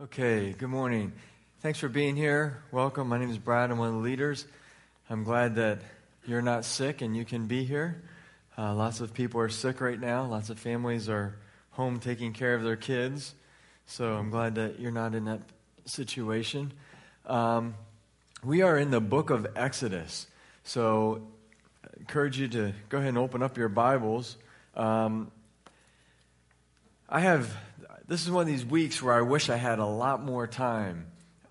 Okay, good morning. Thanks for being here. Welcome. My name is Brad. I'm one of the leaders. I'm glad that you're not sick and you can be here. Lots of people are sick right now. Lots of families are home taking care of their kids. So I'm glad that you're not in that situation. We are in the book of Exodus. So I encourage you to go ahead and open up your Bibles. This is one of these weeks where I wish I had a lot more time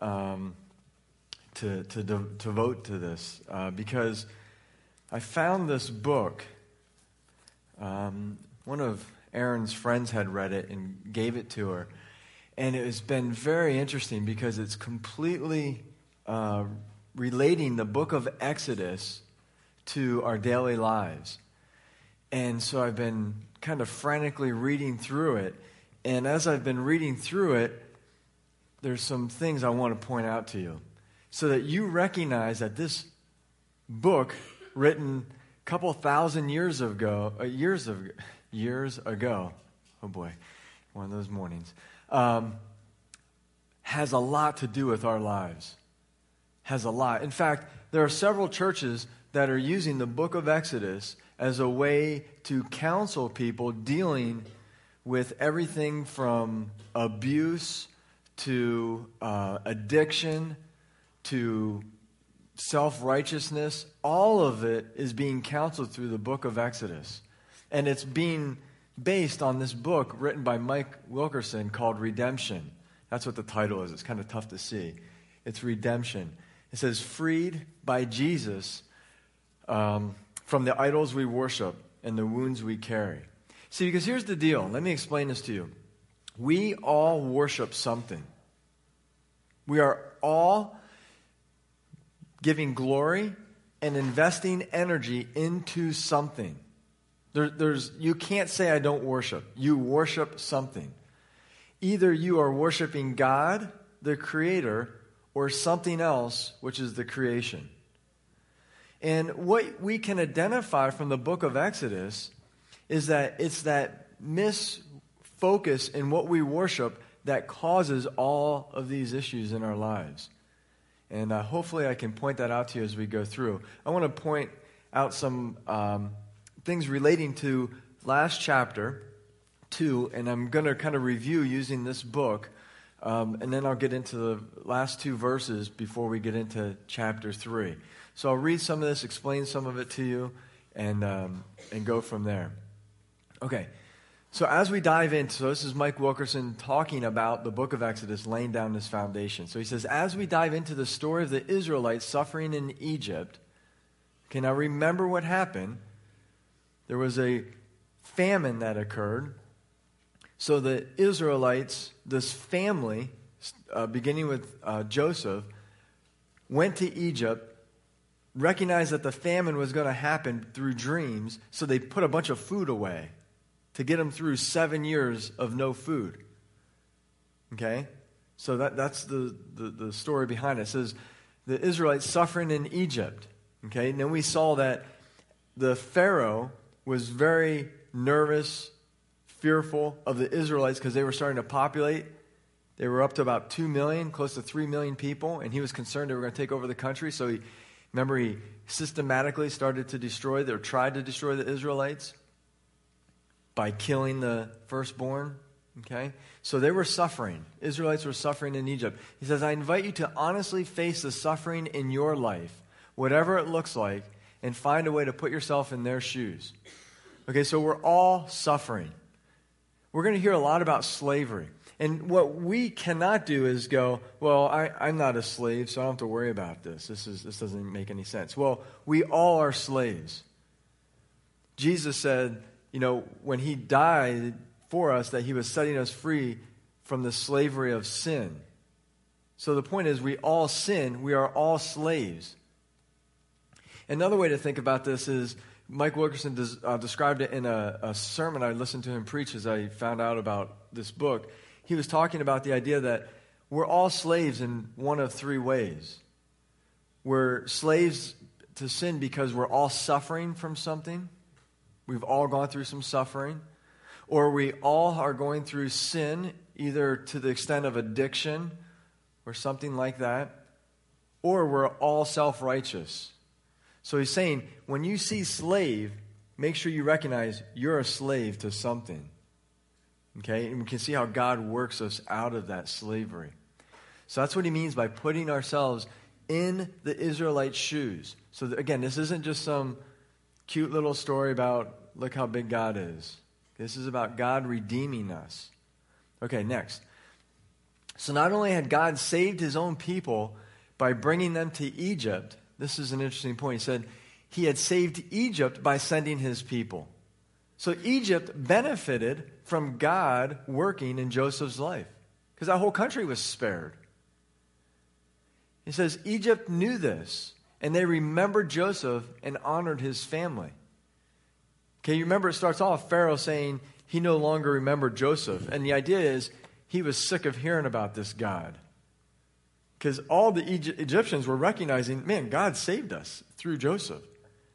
to devote to this because I found this book. One of Erin's friends had read it and gave it to her, and it has been very interesting because it's completely relating the book of Exodus to our daily lives. And so I've been kind of frantically reading through it. And as I've been reading through it, there's some things I want to point out to you so that you recognize that this book, written a couple thousand years ago, oh boy, one of those mornings, has a lot to do with our lives. Has a lot. In fact, there are several churches that are using the book of Exodus as a way to counsel people dealing with everything from abuse to addiction to self-righteousness. All of it is being counseled through the book of Exodus. And it's being based on this book written by Mike Wilkerson called Redemption. That's what the title is. It's kind of tough to see. It's Redemption. It says, freed by Jesus from the idols we worship and the wounds we carry. See, because here's the deal. Let me explain this to you. We all worship something. We are all giving glory and investing energy into something. You can't say I don't worship. You worship something. Either you are worshiping God, the Creator, or something else, which is the creation. And what we can identify from the book of Exodus is that it's that misfocus in what we worship that causes all of these issues in our lives. And hopefully I can point that out to you as we go through. I want to point out some things relating to last chapter 2, and I'm going to kind of review using this book, and then I'll get into the last 2 verses before we get into chapter 3. So I'll read some of this, explain some of it to you, and go from there. Okay, so as we dive in, so this is Mike Wilkerson talking about the book of Exodus, laying down this foundation. So he says, as we dive into the story of the Israelites suffering in Egypt, okay, now remember what happened. There was a famine that occurred. So the Israelites, this family, beginning with Joseph, went to Egypt, recognized that the famine was going to happen through dreams, so they put a bunch of food away to get them through 7 years of no food. Okay? So that's the story behind it. It says the Israelites suffering in Egypt. Okay? And then we saw that the Pharaoh was very nervous, fearful of the Israelites because they were starting to populate. They were up to about 2 million, close to 3 million people, and he was concerned they were going to take over the country. So he systematically started to destroy, or tried to destroy the Israelites by killing the firstborn. Okay? So they were suffering. Israelites were suffering in Egypt. He says, I invite you to honestly face the suffering in your life, whatever it looks like, and find a way to put yourself in their shoes. Okay, so we're all suffering. We're going to hear a lot about slavery. And what we cannot do is go, well, I'm not a slave, so I don't have to worry about this. This doesn't make any sense. Well, we all are slaves. Jesus said, when he died for us, that he was setting us free from the slavery of sin. So the point is, we all sin. We are all slaves. Another way to think about this is, Mike Wilkerson described it in a sermon I listened to him preach as I found out about this book. He was talking about the idea that we're all slaves in one of 3 ways. We're slaves to sin because we're all suffering from something. We've all gone through some suffering. Or we all are going through sin either to the extent of addiction or something like that, or we're all self-righteous. So he's saying, when you see slave, make sure you recognize you're a slave to something. Okay? And we can see how God works us out of that slavery. So that's what he means by putting ourselves in the Israelites' shoes. So again, this isn't just some cute little story about look how big God is. This is about God redeeming us. Okay, next. So not only had God saved his own people by bringing them to Egypt, this is an interesting point. He said he had saved Egypt by sending his people. So Egypt benefited from God working in Joseph's life because that whole country was spared. He says Egypt knew this, and they remembered Joseph and honored his family. Okay, you remember it starts off Pharaoh saying he no longer remembered Joseph. And the idea is he was sick of hearing about this God. Because all the Egyptians were recognizing, man, God saved us through Joseph.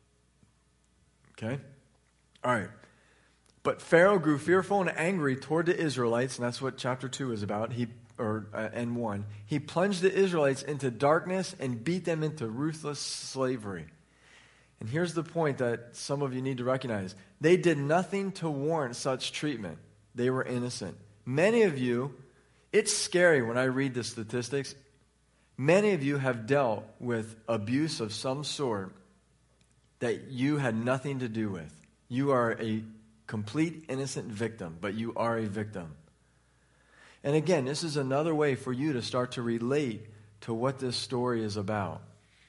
Okay? All right. But Pharaoh grew fearful and angry toward the Israelites, and that's what chapter 2 is about, and 1. He plunged the Israelites into darkness and beat them into ruthless slavery. And here's the point that some of you need to recognize. They did nothing to warrant such treatment. They were innocent. Many of you, it's scary when I read the statistics. Many of you have dealt with abuse of some sort that you had nothing to do with. You are a complete innocent victim, but you are a victim. And again, this is another way for you to start to relate to what this story is about.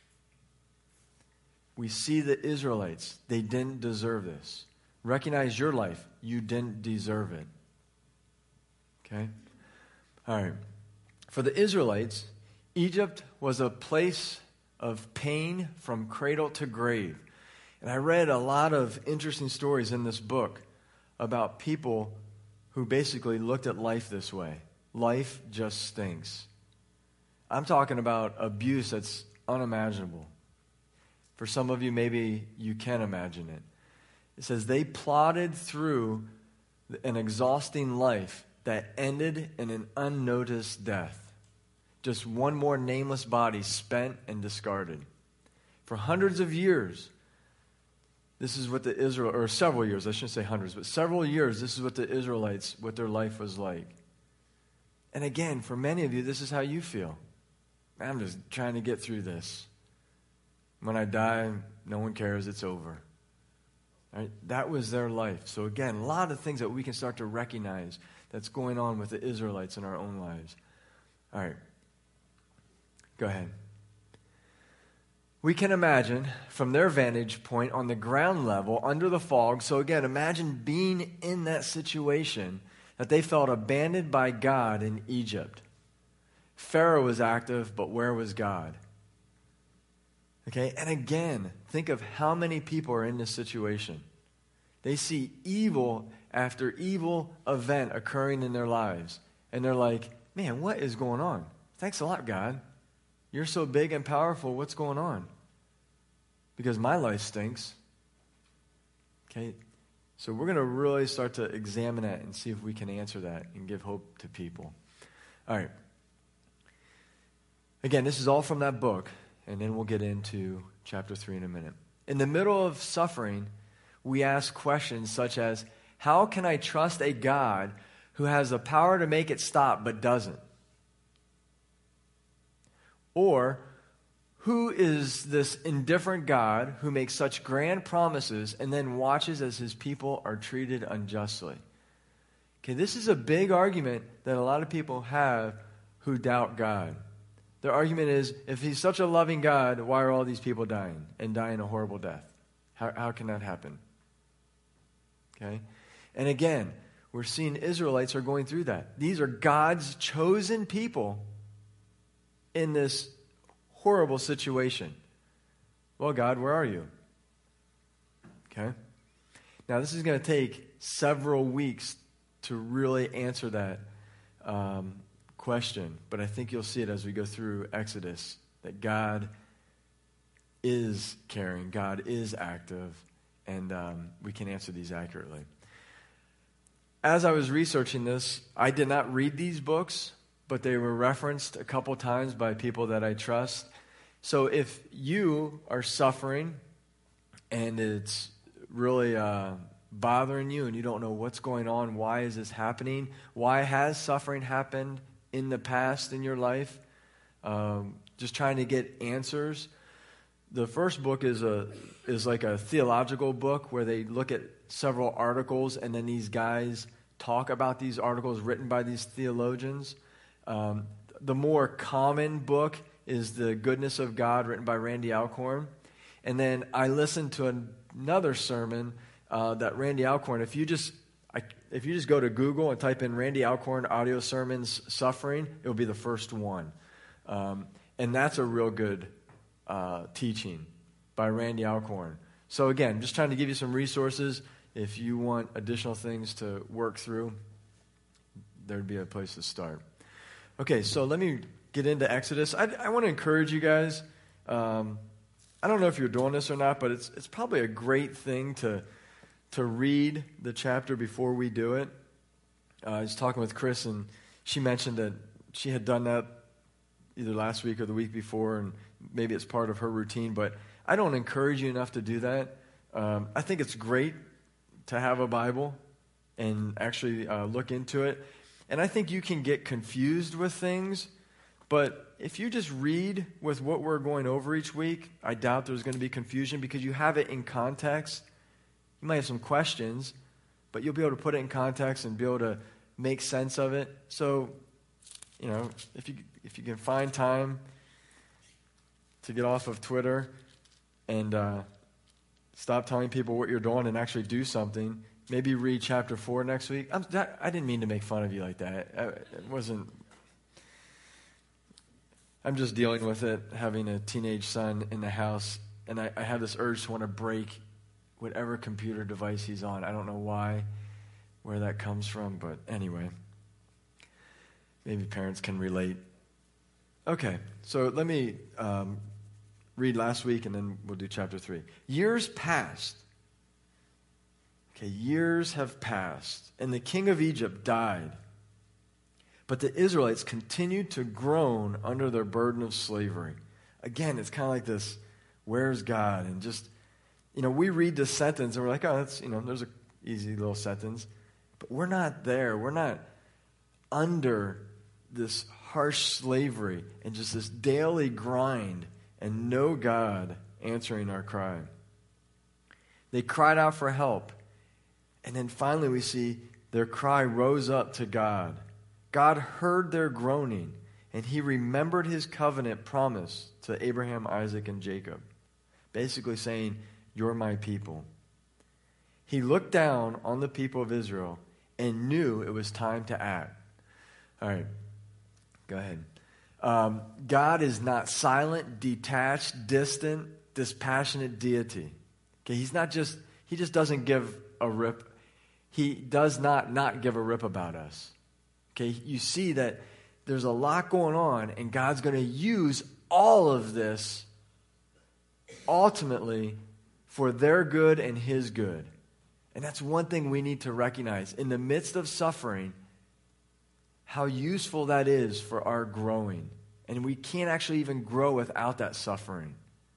We see the Israelites, they didn't deserve this. Recognize your life, you didn't deserve it. Okay? All right. For the Israelites, Egypt was a place of pain from cradle to grave. And I read a lot of interesting stories in this book about people who basically looked at life this way. Life just stinks. I'm talking about abuse that's unimaginable. For some of you, maybe you can imagine it. It says they plodded through an exhausting life that ended in an unnoticed death. Just one more nameless body spent and discarded. For hundreds of years, this is what or several years, I shouldn't say hundreds, but several years, this is what the Israelites, what their life was like. And again, for many of you, this is how you feel. I'm just trying to get through this. When I die, no one cares, it's over. Right? That was their life. So again, a lot of things that we can start to recognize that's going on with the Israelites in our own lives. All right. Go ahead. We can imagine from their vantage point on the ground level under the fog. So again, imagine being in that situation that they felt abandoned by God in Egypt. Pharaoh was active, but where was God? Okay, and again, think of how many people are in this situation. They see evil after evil event occurring in their lives. And they're like, man, what is going on? Thanks a lot, God. You're so big and powerful. What's going on? Because my life stinks. Okay, so we're going to really start to examine that and see if we can answer that and give hope to people. All right. Again, this is all from that book. And then we'll get into chapter 3 in a minute. In the middle of suffering, we ask questions such as, how can I trust a God who has the power to make it stop but doesn't? Or, who is this indifferent God who makes such grand promises and then watches as his people are treated unjustly? Okay, this is a big argument that a lot of people have who doubt God. Their argument is, if he's such a loving God, why are all these people dying and dying a horrible death? How can that happen? Okay? And again, we're seeing Israelites are going through that. These are God's chosen people in this horrible situation. Well, God, where are you? Okay? Now, this is going to take several weeks to really answer that question, but I think you'll see it as we go through Exodus, that God is caring, God is active, and we can answer these accurately. as I was researching this, I did not read these books, but they were referenced a couple times by people that I trust. So if you are suffering and it's really bothering you and you don't know what's going on, why is this happening, why has suffering happened in the past in your life, just trying to get answers. The first book is like a theological book where they look at several articles and then these guys talk about these articles written by these theologians. The more common book is The Goodness of God, written by Randy Alcorn. And then I listened to another sermon that Randy Alcorn, if you just go to Google and type in Randy Alcorn audio sermons suffering, it will be the first one. And that's a real good teaching by Randy Alcorn. So again, just trying to give you some resources. If you want additional things to work through, there'd be a place to start. Okay, so let me get into Exodus. I want to encourage you guys. I don't know if you're doing this or not, but it's probably a great thing to read the chapter before we do it. I was talking with Chris, and she mentioned that she had done that either last week or the week before, and maybe it's part of her routine, but I don't encourage you enough to do that. I think it's great to have a Bible and actually look into it. And I think you can get confused with things, but if you just read with what we're going over each week, I doubt there's going to be confusion because you have it in context. You might have some questions, but you'll be able to put it in context and be able to make sense of it. So, if you can find time to get off of Twitter and stop telling people what you're doing and actually do something, maybe read chapter 4 next week. I didn't mean to make fun of you like that. It wasn't. I'm just dealing with it, having a teenage son in the house, and I have this urge to want to break whatever computer device he's on. I don't know why, where that comes from, but anyway. Maybe parents can relate. Okay, so let me read last week, and then we'll do chapter 3. Years passed. Okay, years have passed, and the king of Egypt died. But the Israelites continued to groan under their burden of slavery. Again, it's kind of like this, where's God? And just, we read this sentence, and we're like, oh, that's, there's an easy little sentence. But we're not there. We're not under this harsh slavery and just this daily grind and no God answering our cry. They cried out for help. And then finally we see their cry rose up to God. God heard their groaning, and he remembered his covenant promise to Abraham, Isaac, and Jacob. Basically saying, you're my people. He looked down on the people of Israel and knew it was time to act. All right, go ahead. God is not silent, detached, distant, dispassionate deity. Okay, he just doesn't give a rip. He does not give a rip about us. Okay, you see that there's a lot going on, and God's going to use all of this ultimately for their good and his good. And that's one thing we need to recognize. In the midst of suffering, how useful that is for our growing. And we can't actually even grow without that suffering.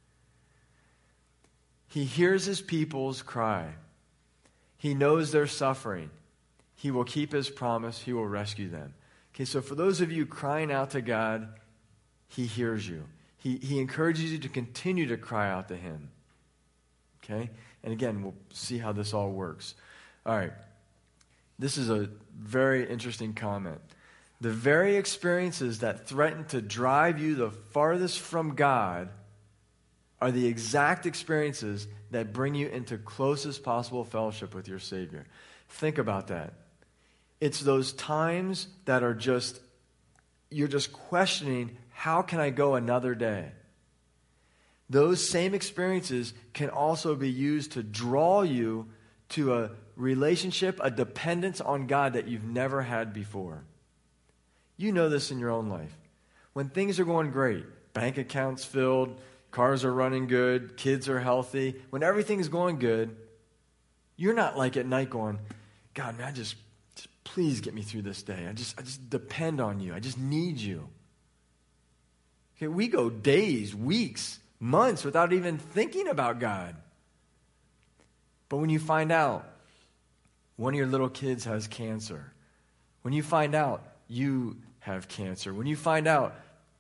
He hears his people's cry. He knows they're suffering. He will keep his promise. He will rescue them. Okay, so for those of you crying out to God, he hears you. He encourages you to continue to cry out to him. Okay? And again, we'll see how this all works. All right. This is a very interesting comment. The very experiences that threaten to drive you the farthest from God are the exact experiences that bring you into closest possible fellowship with your Savior. Think about that. It's those times that are you're just questioning, how can I go another day? Those same experiences can also be used to draw you to a relationship, a dependence on God that you've never had before. You know this in your own life. When things are going great, bank accounts filled, cars are running good, kids are healthy, when everything's going good, you're not like at night going, God, man, I just please get me through this day. I just depend on you. I just need you. Okay, we go days, weeks, months without even thinking about God. But when you find out one of your little kids has cancer, when you find out you have cancer, when you find out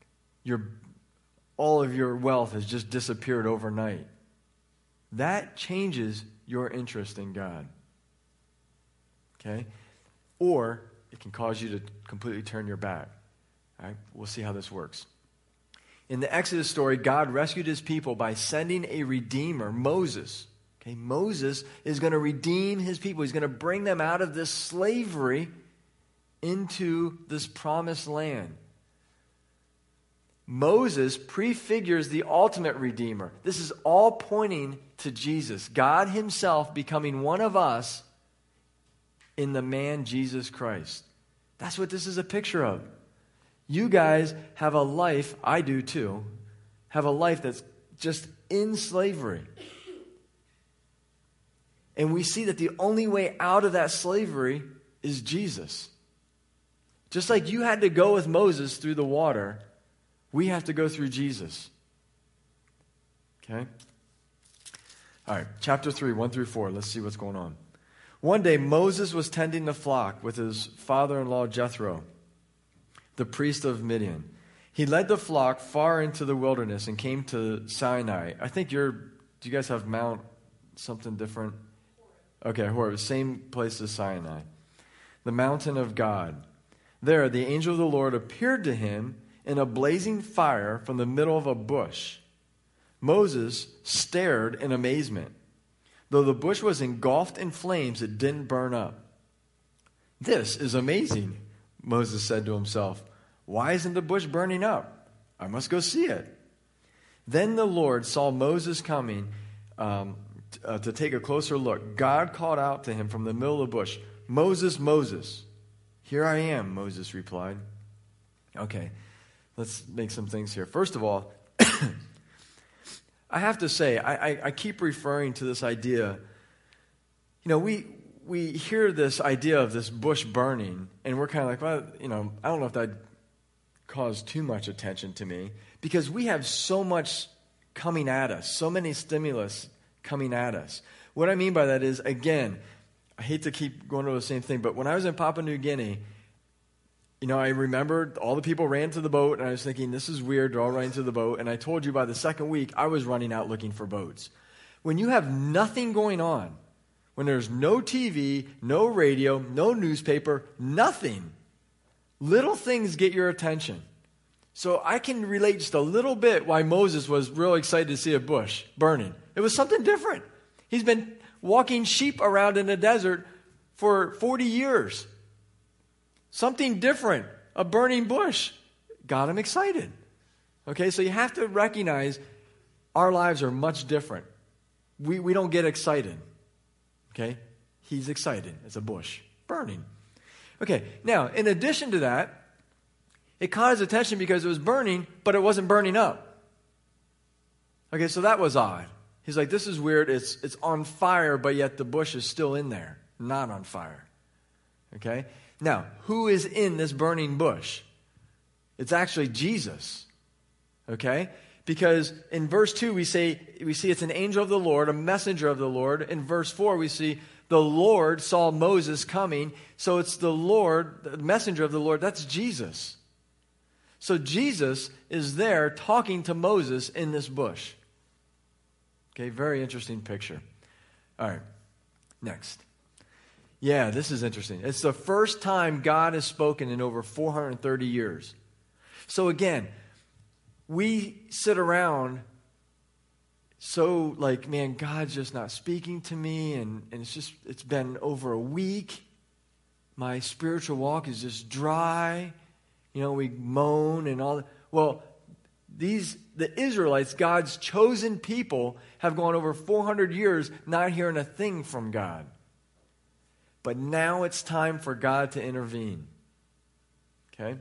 all of your wealth has just disappeared overnight, that changes your interest in God. Okay? Or it can cause you to completely turn your back. All right? We'll see how this works. In the Exodus story, God rescued his people by sending a redeemer, Moses. Okay? Moses is going to redeem his people. He's going to bring them out of this slavery into this promised land. Moses prefigures the ultimate redeemer. This is all pointing to Jesus, God himself becoming one of us in the man Jesus Christ. That's what this is a picture of. You guys have a life, I do too, have a life that's just in slavery. And we see that the only way out of that slavery is Jesus. Just like you had to go with Moses through the water, we have to go through Jesus. Okay? All right, chapter 3, 1 through 4. Let's see what's going on. One day, Moses was tending the flock with his father-in-law Jethro, the priest of Midian. He led the flock far into the wilderness and came to Sinai. I think do you guys have Mount something different? Okay, Horeb, same place as Sinai. The mountain of God. There, the angel of the Lord appeared to him in a blazing fire from the middle of a bush. Moses stared in amazement. Though the bush was engulfed in flames, it didn't burn up. "This is amazing," Moses said to himself. "Why isn't the bush burning up? I must go see it." Then the Lord saw Moses coming to take a closer look. God called out to him from the middle of the bush, "Moses, Moses." "Here I am," Moses replied. Okay, let's make some things here. First of all, I have to say, I keep referring to this idea. You know, we hear this idea of this bush burning, and we're kind of like, well, I don't know if that caused too much attention to me, because we have so much coming at us, so many stimulus coming at us. What I mean by that is, again, I hate to keep going to the same thing, but when I was in Papua New Guinea, I remember all the people ran to the boat, and I was thinking, this is weird, they're all running to the boat. And I told you by the second week, I was running out looking for boats. When you have nothing going on, when there's no TV, no radio, no newspaper, nothing, little things get your attention. So I can relate just a little bit why Moses was real excited to see a bush burning. It was something different. He's been walking sheep around in the desert for 40 years. Something different, a burning bush, got him excited. Okay, so you have to recognize our lives are much different. We don't get excited. Okay, he's excited. It's a bush burning. Okay, now, in addition to that, it caught his attention because it was burning, but it wasn't burning up. Okay, so that was odd. He's like, this is weird. It's on fire, but yet the bush is still in there, not on fire. Okay? Now, who is in this burning bush? It's actually Jesus. Okay? Because in verse 2 we see it's an angel of the Lord, a messenger of the Lord. In verse 4 we see the Lord saw Moses coming. So it's the Lord, the messenger of the Lord. That's Jesus. So Jesus is there talking to Moses in this bush. Okay, very interesting picture. All right, next. Yeah, this is interesting. It's the first time God has spoken in over 430 years. So again, we sit around so like, man, God's just not speaking to me, and it's been over a week. My spiritual walk is just dry. We moan and all that. Well, the Israelites, God's chosen people, have gone over 400 years not hearing a thing from God. But now it's time for God to intervene. Okay?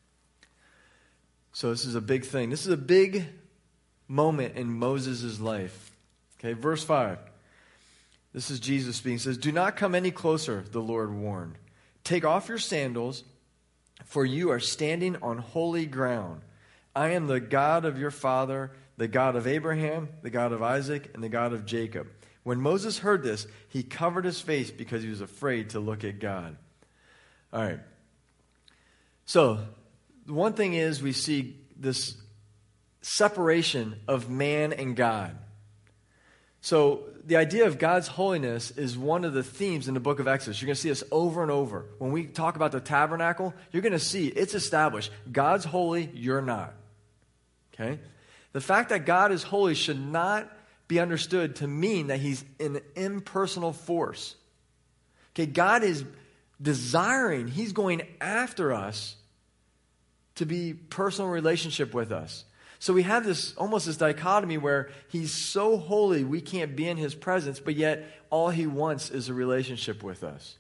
So this is a big thing. This is a big moment in Moses' life. Okay, verse 5. This is Jesus speaking. It says, "Do not come any closer," the Lord warned. Take off your sandals, for you are standing on holy ground. I am the God of your father, the God of Abraham, the God of Isaac, and the God of Jacob." When Moses heard this, he covered his face because he was afraid to look at God. All right. So, the one thing is we see this separation of man and God. So, the idea of God's holiness is one of the themes in the book of Exodus. You're going to see this over and over. When we talk about the tabernacle, you're going to see it's established. God's holy, you're not. Okay? The fact that God is holy should not be understood to mean that he's an impersonal force. Okay, God is desiring, he's going after us to be personal relationship with us. So we have this almost this dichotomy where he's so holy we can't be in his presence, but yet all he wants is a relationship with us.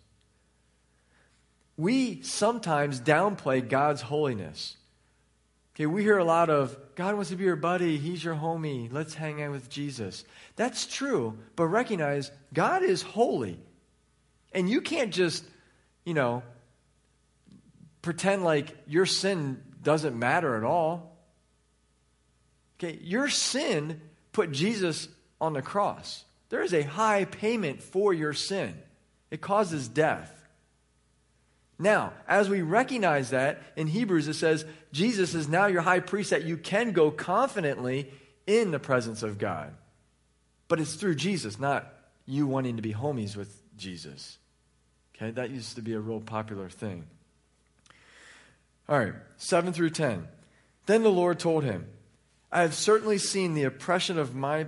We sometimes downplay God's holiness. Okay, we hear a lot of, God wants to be your buddy, he's your homie, let's hang out with Jesus. That's true, but recognize God is holy. And you can't just, pretend like your sin doesn't matter at all. Okay, your sin put Jesus on the cross. There is a high payment for your sin. It causes death. Now, as we recognize that, in Hebrews it says, Jesus is now your high priest that you can go confidently in the presence of God. But it's through Jesus, not you wanting to be homies with Jesus. Okay, that used to be a real popular thing. All right, 7 through 10. Then the Lord told him, "I have certainly seen the oppression of my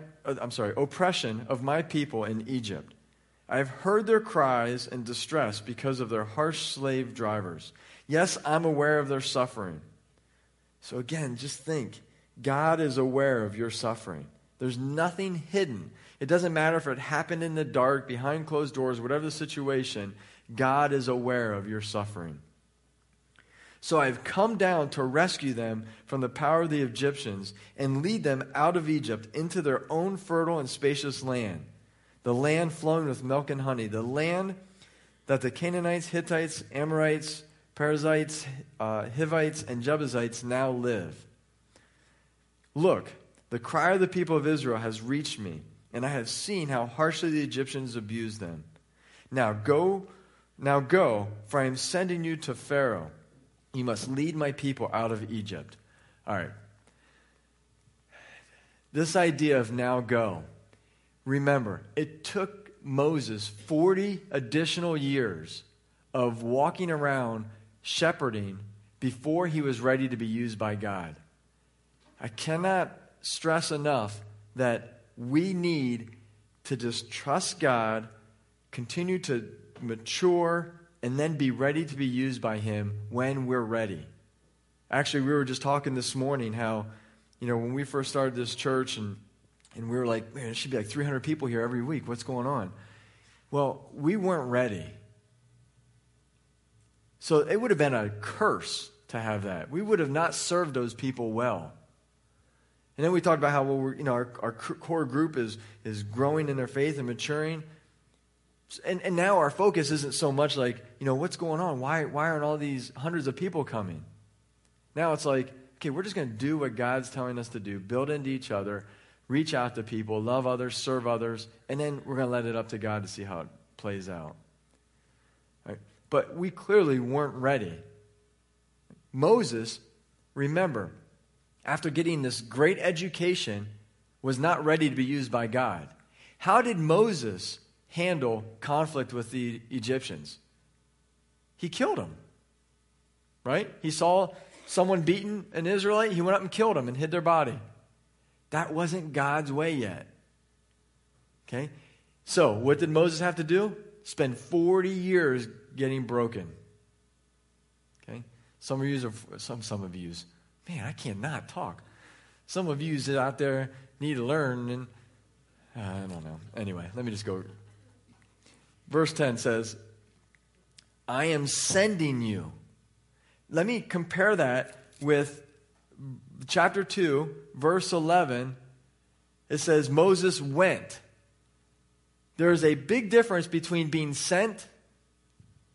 people in Egypt. I have heard their cries and distress because of their harsh slave drivers. Yes, I'm aware of their suffering." So again, just think, God is aware of your suffering. There's nothing hidden. It doesn't matter if it happened in the dark, behind closed doors, whatever the situation, God is aware of your suffering. "So I've come down to rescue them from the power of the Egyptians and lead them out of Egypt into their own fertile and spacious land, the land flowing with milk and honey, the land that the Canaanites, Hittites, Amorites, Perizzites, Hivites, and Jebusites now live. Look, the cry of the people of Israel has reached me, and I have seen how harshly the Egyptians abused them. Now go, for I am sending you to Pharaoh. You must lead my people out of Egypt." All right. This idea of now go. Remember, it took Moses 40 additional years of walking around shepherding before he was ready to be used by God. I cannot stress enough that we need to just trust God, continue to mature, and then be ready to be used by him when we're ready. Actually, we were just talking this morning how, when we first started this church and we were like, man, it should be like 300 people here every week. What's going on? Well, we weren't ready. So it would have been a curse to have that. We would have not served those people well. And then we talked about how our core group is growing in their faith and maturing. And now our focus isn't so much like, what's going on? Why aren't all these hundreds of people coming? Now it's like, okay, we're just going to do what God's telling us to do, build into each other, reach out to people, love others, serve others, and then we're going to let it up to God to see how it plays out. Right? But we clearly weren't ready. Moses, remember, after getting this great education, was not ready to be used by God. How did Moses handle conflict with the Egyptians? He killed them, right? He saw someone beating an Israelite, he went up and killed them and hid their body. That wasn't God's way yet. Okay? So, what did Moses have to do? Spend 40 years getting broken. Okay? Some of you, man, I cannot talk. Some of you out there need to learn, and I don't know. Anyway, let me just go. Verse 10 says, "I am sending you." Let me compare that with chapter 2, verse 11. It says, Moses went. There is a big difference between being sent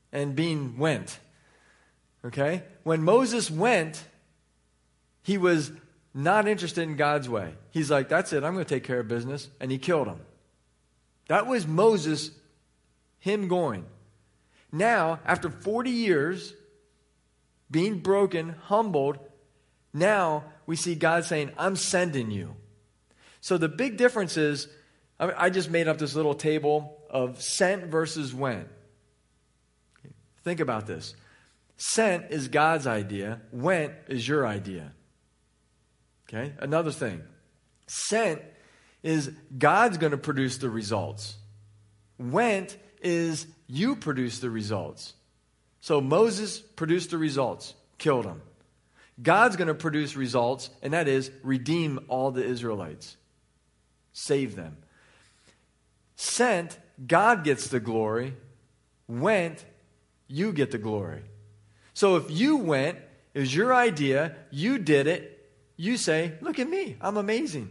and being went. Okay? When Moses went, he was not interested in God's way. He's like, that's it, I'm going to take care of business. And he killed him. That was Moses, him going. Now, after 40 years, being broken, humbled, now we see God saying, I'm sending you. So the big difference is, I just made up this little table of sent versus went. Think about this. Sent is God's idea. Went is your idea. Okay? Another thing. Sent is God's going to produce the results. Went is you produce the results. So Moses produced the results, killed him. God's going to produce results, and that is redeem all the Israelites. Save them. Sent, God gets the glory. Went, you get the glory. So if you went, it was your idea, you did it, you say, look at me, I'm amazing.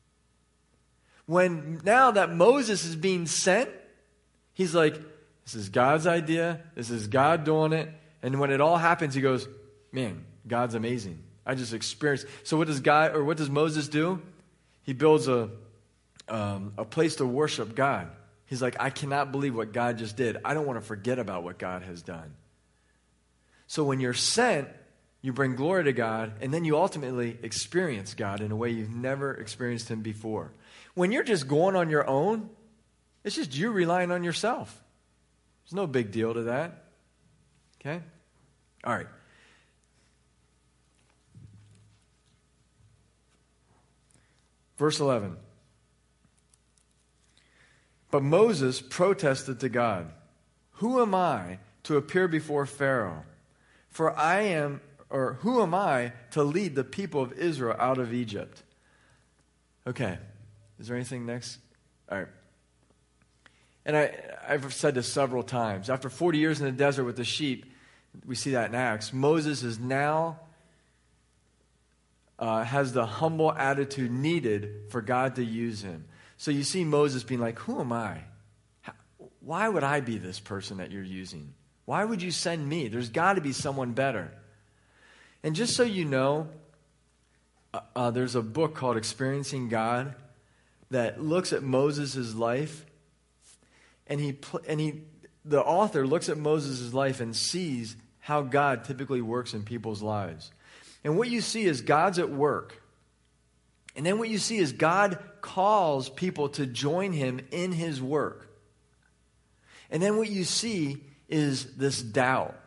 When now that Moses is being sent, he's like, this is God's idea, this is God doing it, and when it all happens, he goes, man, God's amazing. I just experienced. So what does Moses do? He builds a place to worship God. He's like, I cannot believe what God just did. I don't want to forget about what God has done. So when you're sent, you bring glory to God, and then you ultimately experience God in a way you've never experienced him before. When you're just going on your own, it's just you relying on yourself. There's no big deal to that. Okay? All right. Verse 11. But Moses protested to God, who am I to appear before Pharaoh? For who am I to lead the people of Israel out of Egypt? Okay. Is there anything next? All right. And I've said this several times. After 40 years in the desert with the sheep, we see that in Acts, Moses is now has the humble attitude needed for God to use him. So you see Moses being like, who am I? Why would I be this person that you're using? Why would you send me? There's got to be someone better. And just so you know, there's a book called Experiencing God that looks at Moses' life. And the author looks at Moses' life and sees how God typically works in people's lives. And what you see is God's at work. And then what you see is God calls people to join him in his work. And then what you see is this doubt.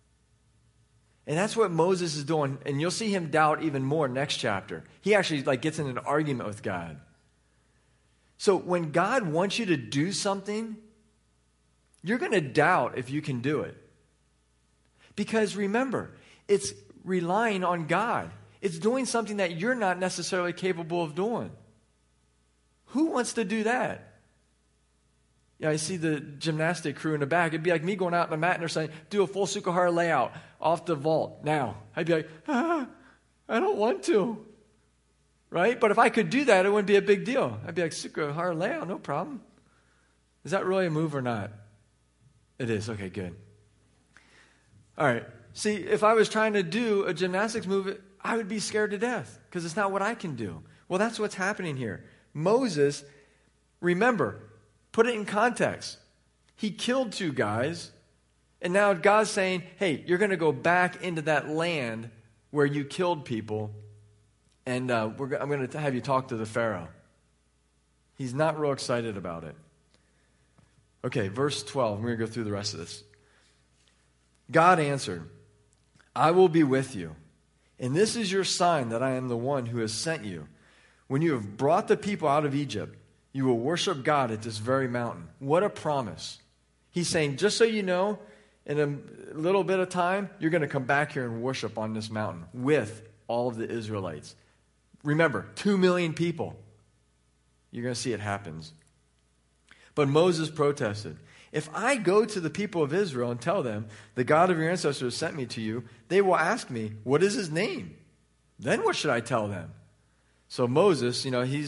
And that's what Moses is doing. And you'll see him doubt even more next chapter. He actually gets in an argument with God. So when God wants you to do something, you're going to doubt if you can do it. Because remember, it's relying on God. It's doing something that you're not necessarily capable of doing. Who wants to do that? Yeah, I see the gymnastic crew in the back. It'd be like me going out on the mat and they're saying, do a full Sukahara layout off the vault now. I'd be like, I don't want to. Right? But if I could do that, it wouldn't be a big deal. I'd be like, Sukahara layout, no problem. Is that really a move or not? It is. Okay, good. All right. See, if I was trying to do a gymnastics move, I would be scared to death because it's not what I can do. Well, that's what's happening here. Moses, remember, put it in context. He killed 2 guys, and now God's saying, hey, you're going to go back into that land where you killed people, and I'm going to have you talk to the Pharaoh. He's not real excited about it. Okay, verse 12. We're going to go through the rest of this. God answered, I will be with you, and this is your sign that I am the one who has sent you. When you have brought the people out of Egypt, you will worship God at this very mountain. What a promise. He's saying, just so you know, in a little bit of time, you're going to come back here and worship on this mountain with all of the Israelites. Remember, 2 million people. You're going to see it happens. But Moses protested. If I go to the people of Israel and tell them, the God of your ancestors sent me to you, they will ask me, what is his name? Then what should I tell them? So Moses,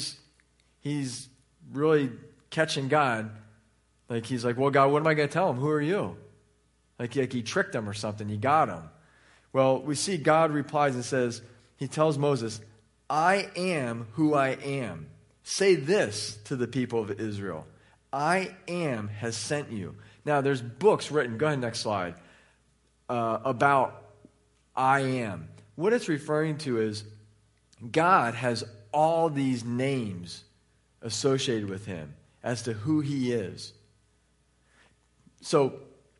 he's really catching God. He's like, well, God, what am I going to tell him? Who are you? Like he tricked them or something. He got them. Well, we see God replies and says, he tells Moses, I am who I am. Say this to the people of Israel. I am has sent you. Now, there's books written, go ahead, next slide, about I am. What it's referring to is God has all these names associated with him as to who he is. So,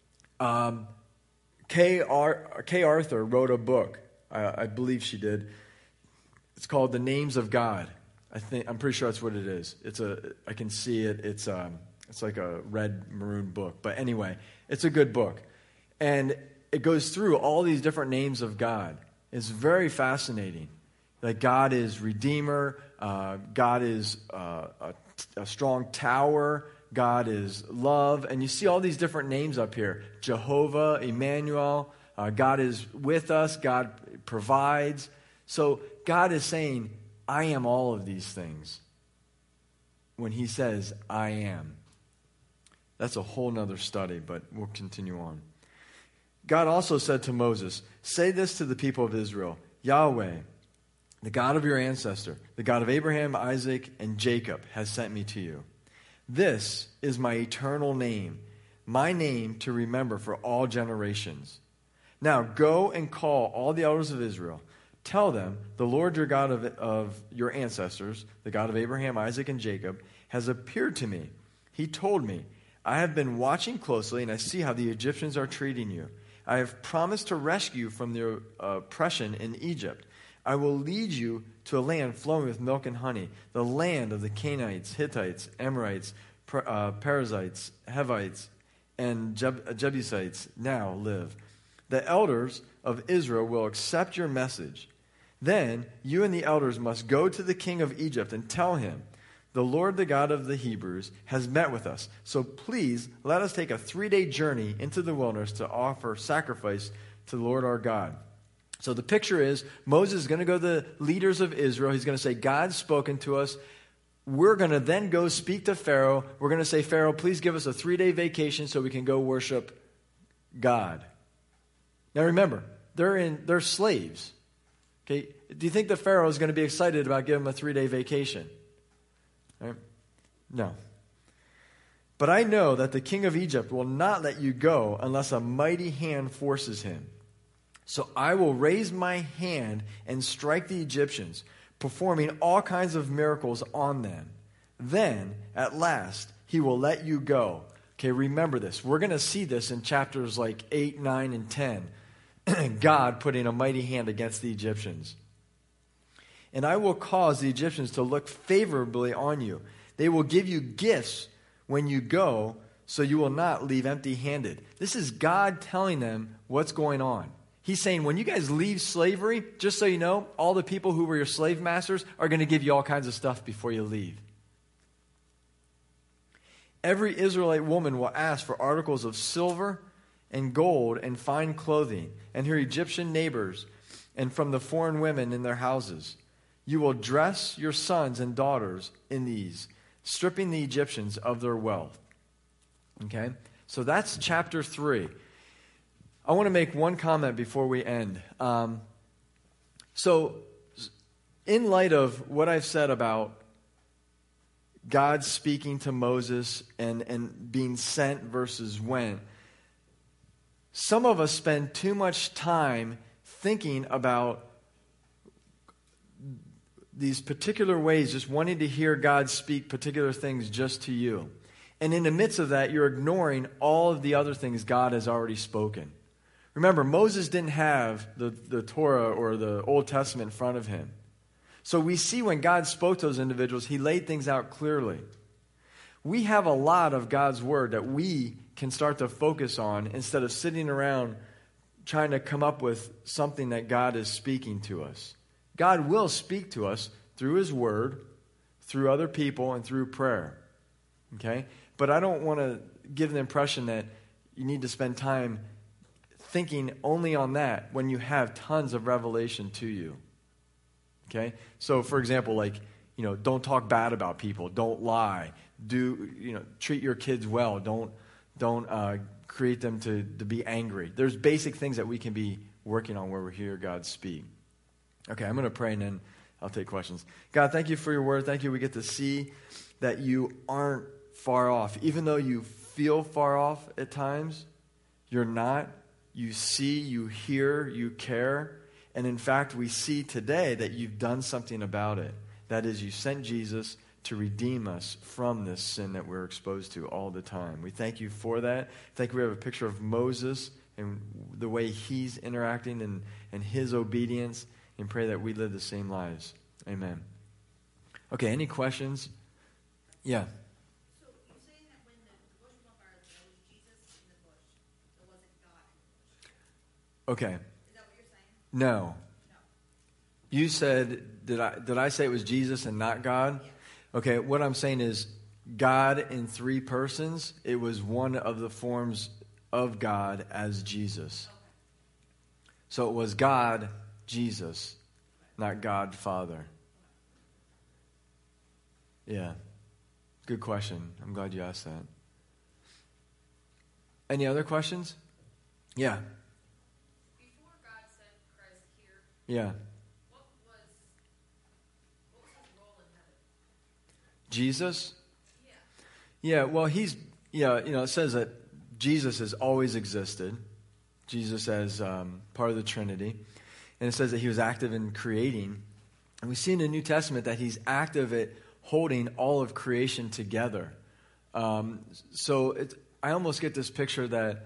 Kay Arthur wrote a book. I believe she did. It's called The Names of God. I'm pretty sure that's what it is. I can see it. It's like a red maroon book. But anyway, it's a good book. And it goes through all these different names of God. It's very fascinating. Like God is Redeemer. God is a strong tower. God is love. And you see all these different names up here. Jehovah, Emmanuel. God is with us. God provides. So God is saying, I am all of these things. When he says, I am. That's a whole nother study, but we'll continue on. God also said to Moses, say this to the people of Israel, Yahweh, the God of your ancestor, the God of Abraham, Isaac, and Jacob, has sent me to you. This is my eternal name, my name to remember for all generations. Now go and call all the elders of Israel. Tell them, the Lord your God of your ancestors, the God of Abraham, Isaac, and Jacob, has appeared to me. He told me, I have been watching closely, and I see how the Egyptians are treating you. I have promised to rescue you from their oppression in Egypt. I will lead you to a land flowing with milk and honey, the land of the Canaanites, Hittites, Amorites, Perizzites, Hivites, and Jebusites now live. The elders of Israel will accept your message. Then you and the elders must go to the king of Egypt and tell him, the Lord, the God of the Hebrews, has met with us. So please let us take a 3-day journey into the wilderness to offer sacrifice to the Lord our God. So the picture is Moses is going to go to the leaders of Israel. He's going to say, God's spoken to us. We're going to then go speak to Pharaoh. We're going to say, Pharaoh, please give us a 3-day vacation so we can go worship God. Now remember, they're slaves. Okay, do you think the Pharaoh is going to be excited about giving them a 3-day vacation? Right? No. But I know that the king of Egypt will not let you go unless a mighty hand forces him. So I will raise my hand and strike the Egyptians, performing all kinds of miracles on them. Then, at last, he will let you go. Okay, remember this. We're going to see this in chapters like 8, 9, and 10. God putting a mighty hand against the Egyptians. And I will cause the Egyptians to look favorably on you. They will give you gifts when you go, so you will not leave empty-handed. This is God telling them what's going on. He's saying, when you guys leave slavery, just so you know, all the people who were your slave masters are going to give you all kinds of stuff before you leave. Every Israelite woman will ask for articles of silver and gold and fine clothing, and her Egyptian neighbors, and from the foreign women in their houses. You will dress your sons and daughters in these, stripping the Egyptians of their wealth. Okay? So that's chapter 3. I want to make one comment before we end. So, in light of what I've said about God speaking to Moses and being sent versus went, some of us spend too much time thinking about these particular ways, just wanting to hear God speak particular things just to you. And in the midst of that, you're ignoring all of the other things God has already spoken. Remember, Moses didn't have the Torah or the Old Testament in front of him. So we see when God spoke to those individuals, he laid things out clearly. We have a lot of God's word that we can start to focus on instead of sitting around trying to come up with something that God is speaking to us. God will speak to us through his word, through other people, and through prayer. Okay? But I don't want to give the impression that you need to spend time thinking only on that when you have tons of revelation to you. Okay? So, for example, don't talk bad about people. Don't lie. Treat your kids well. Don't create them to be angry. There's basic things that we can be working on where we hear God speak. Okay, I'm going to pray and then I'll take questions. God, thank you for your word. Thank you. We get to see that you aren't far off. Even though you feel far off at times, you're not. You see, you hear, you care. And in fact, we see today that you've done something about it. That is, you sent Jesus to redeem us from this sin that we're exposed to all the time. We thank you for that. Thank you. We have a picture of Moses and the way he's interacting and his obedience, and pray that we live the same lives. Amen. Okay, any questions? Yeah. So you're saying that when the bush was on fire, that was Jesus in the bush. It wasn't God in the bush. Okay. Is that what you're saying? No. No. You said, did I say it was Jesus and not God? Yes. Okay, what I'm saying is God in three persons. It was one of the forms of God as Jesus. Okay. So it was God, Jesus, not God, Father. Yeah. Good question. I'm glad you asked that. Any other questions? Yeah. Before God sent Christ here, Yeah. what was his role in heaven? Jesus? Yeah. Yeah, well, it says that Jesus has always existed. Jesus as part of the Trinity. And it says that he was active in creating. And we see in the New Testament that he's active at holding all of creation together. So I almost get this picture that,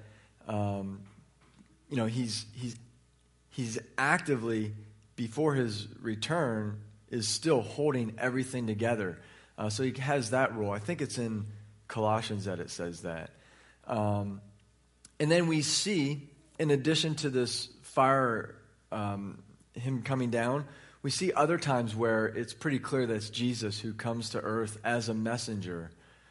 he's actively, before his return, is still holding everything together. So he has that role. I think it's in Colossians that it says that. And then we see, in addition to this fire, him coming down, we see other times where it's pretty clear that it's Jesus who comes to earth as a messenger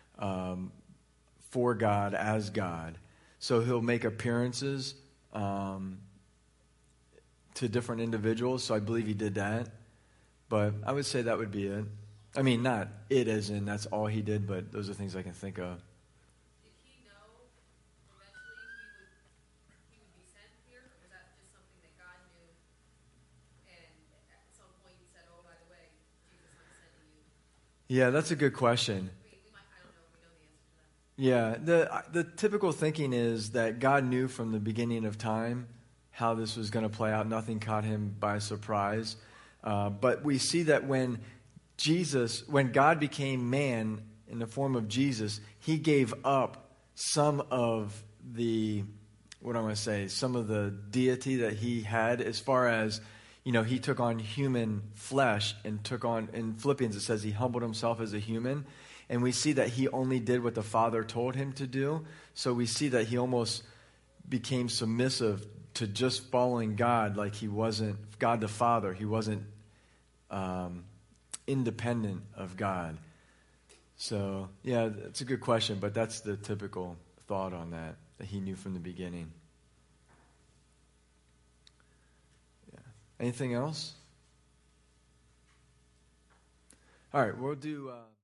for God, as God. So he'll make appearances to different individuals. So I believe he did that. But I would say that would be it. I mean, not it as in that's all he did, but those are things I can think of. Did he know eventually he would be sent here, or was that just something that God knew? And at some point he said, "Oh, by the way, Jesus, I'm sending you." Yeah, that's a good question. We might, I don't know if we know the answer to that. Yeah, the typical thinking is that God knew from the beginning of time how this was going to play out. Nothing caught him by surprise. But we see that when God became man in the form of Jesus, he gave up some of the, some of the deity that he had, as far as, he took on human flesh and took on, in Philippians it says he humbled himself as a human. And we see that he only did what the Father told him to do. So we see that he almost became submissive to just following God, like he wasn't God the Father. He wasn't independent of God. So, yeah, that's a good question, but that's the typical thought on that he knew from the beginning. Yeah. Anything else? All right, we'll do...